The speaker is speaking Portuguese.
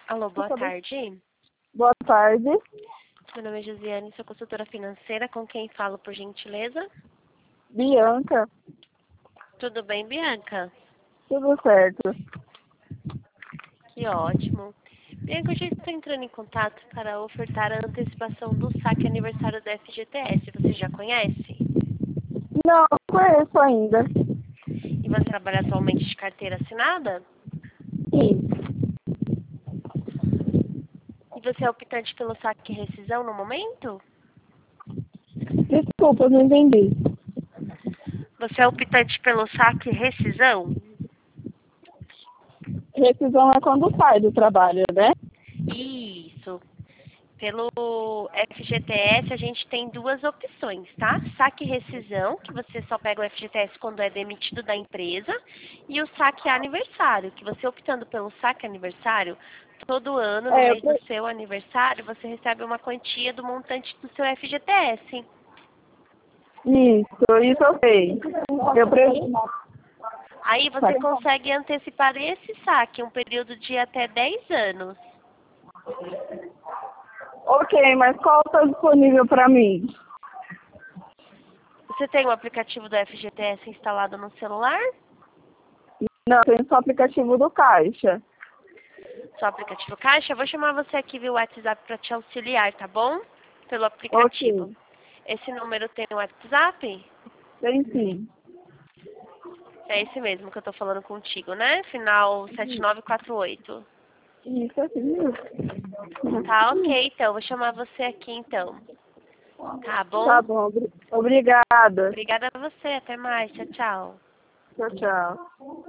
Alô, boa tarde. Boa tarde. Meu nome é Josiane, sou consultora financeira. Com quem falo, por gentileza? Bianca. Tudo bem, Bianca? Tudo certo. Que ótimo. Bianca, eu já estou entrando em contato para ofertar a antecipação do saque aniversário da FGTS. Você já conhece? Não conheço ainda. E você trabalha atualmente de carteira assinada? Sim. E você é optante pelo saque e rescisão no momento? Desculpa, não entendi. Você é optante pelo saque e rescisão? Rescisão é quando sai do trabalho, né? Isso. Pelo FGTS, a gente tem duas opções, tá? Saque e rescisão, que você só pega o FGTS quando é demitido da empresa, e o saque aniversário, que você optando pelo saque aniversário, todo ano, no mês do seu aniversário, você recebe uma quantia do montante do seu FGTS. Isso eu sei. Aí você consegue antecipar esse saque, um período de até 10 anos. Ok, mas qual está disponível para mim? Você tem o aplicativo do FGTS instalado no celular? Não, tem só o aplicativo do Caixa. Seu aplicativo Caixa, eu vou chamar você aqui via WhatsApp para te auxiliar, tá bom? Pelo aplicativo. Ok. Esse número tem o WhatsApp? Tem sim. É esse mesmo que eu tô falando contigo, né? Final 7948. Isso, assim mesmo. Tá, ok, então. Vou chamar você aqui, então. Tá Tá bom? bom. Obrigada. Obrigada a você. Até mais. Tchau, tchau. Tchau, tchau.